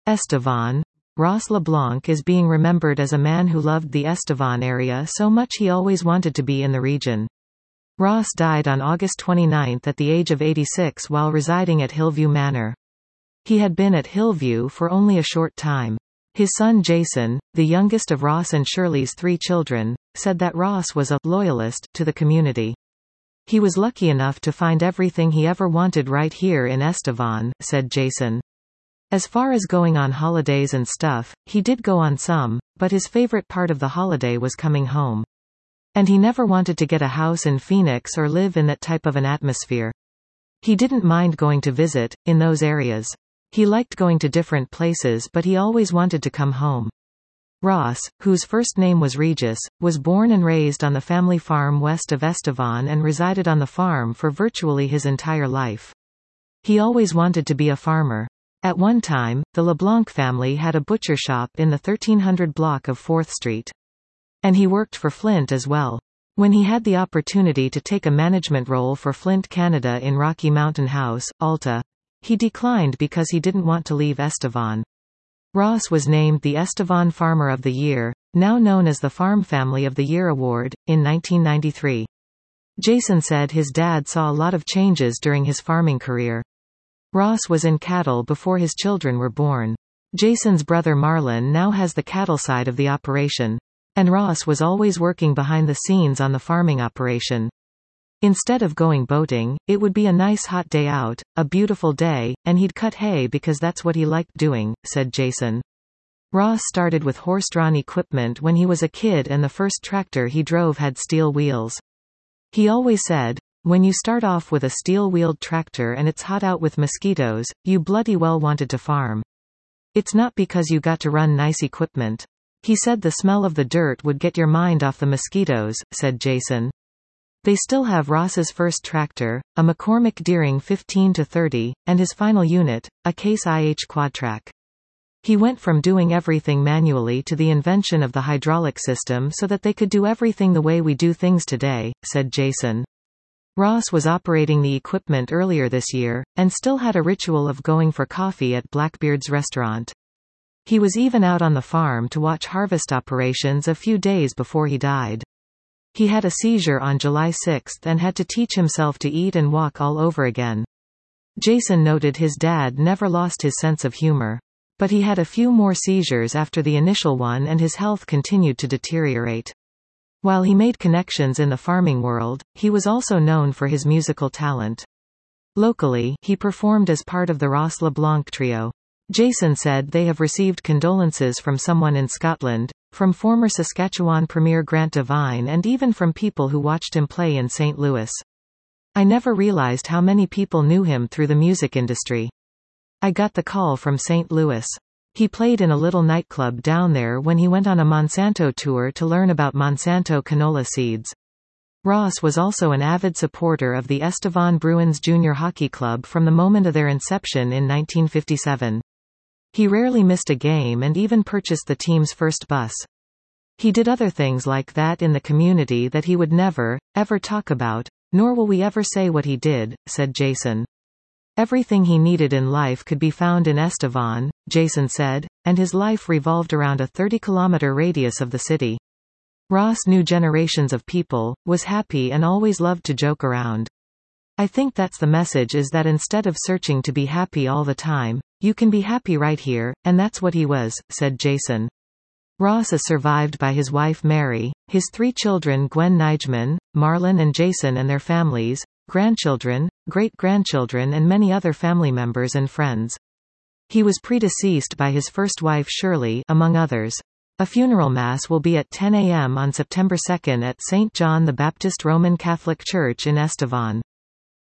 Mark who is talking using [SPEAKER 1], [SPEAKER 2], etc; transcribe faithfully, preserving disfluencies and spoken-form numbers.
[SPEAKER 1] Estevan. Ross LeBlanc is being remembered as a man who loved the Estevan area so much he always wanted to be in the region. Ross died on August twenty-ninth at the age of eighty-six while residing at Hillview Manor. He had been at Hillview for only a short time. His son Jason, the youngest of Ross and Shirley's three children, said that Ross was a loyalist to the community. He was lucky enough to find everything he ever wanted right here in Estevan, said Jason. As far as going on holidays and stuff, he did go on some, but his favorite part of the holiday was coming home. And he never wanted to get a house in Phoenix or live in that type of an atmosphere. He didn't mind going to visit, in those areas. He liked going to different places but he always wanted to come home. Ross, whose first name was Regis, was born and raised on the family farm west of Estevan and resided on the farm for virtually his entire life. He always wanted to be a farmer. At one time, the LeBlanc family had a butcher shop in the thirteen hundred block of fourth street. And he worked for Flint as well. When he had the opportunity to take a management role for Flint Canada in Rocky Mountain House, Alta, he declined because he didn't want to leave Estevan. Ross was named the Estevan Farmer of the Year, now known as the Farm Family of the Year Award, in nineteen ninety-three. Jason said his dad saw a lot of changes during his farming career. Ross was in cattle before his children were born. Jason's brother Marlon now has the cattle side of the operation. And Ross was always working behind the scenes on the farming operation. Instead of going boating, it would be a nice hot day out, a beautiful day, and he'd cut hay because that's what he liked doing, said Jason. Ross started with horse-drawn equipment when he was a kid and the first tractor he drove had steel wheels. He always said, "When you start off with a steel-wheeled tractor and it's hot out with mosquitoes, you bloody well wanted to farm. It's not because you got to run nice equipment." He said the smell of the dirt would get your mind off the mosquitoes, said Jason. They still have Ross's first tractor, a McCormick Deering fifteen to thirty, and his final unit, a Case I H Quadtrac. He went from doing everything manually to the invention of the hydraulic system so that they could do everything the way we do things today, said Jason. Ross was operating the equipment earlier this year, and still had a ritual of going for coffee at Blackbeard's restaurant. He was even out on the farm to watch harvest operations a few days before he died. He had a seizure on July sixth and had to teach himself to eat and walk all over again. Jason noted his dad never lost his sense of humor. But he had a few more seizures after the initial one and his health continued to deteriorate. While he made connections in the farming world, he was also known for his musical talent. Locally, he performed as part of the Ross LeBlanc Trio. Jason said they have received condolences from someone in Scotland, from former Saskatchewan Premier Grant Devine and even from people who watched him play in Saint Louis. "I never realized how many people knew him through the music industry. I got the call from Saint Louis. He played in a little nightclub down there when he went on a Monsanto tour to learn about Monsanto canola seeds." Ross was also an avid supporter of the Estevan Bruins Junior Hockey Club from the moment of their inception in nineteen fifty-seven. He rarely missed a game and even purchased the team's first bus. He did other things like that in the community that he would never, ever talk about, nor will we ever say what he did, said Jason. Everything he needed in life could be found in Estevan, Jason said, and his life revolved around a thirty kilometer radius of the city. Ross knew generations of people, was happy and always loved to joke around. "I think that's the message, is that instead of searching to be happy all the time, you can be happy right here," and that's what he was, said Jason. Ross is survived by his wife Mary, his three children Gwen Nijman, Marlon and Jason and their families, grandchildren, great-grandchildren and many other family members and friends. He was predeceased by his first wife Shirley, among others. A funeral mass will be at ten a m on September second at Saint John the Baptist Roman Catholic Church in Estevan.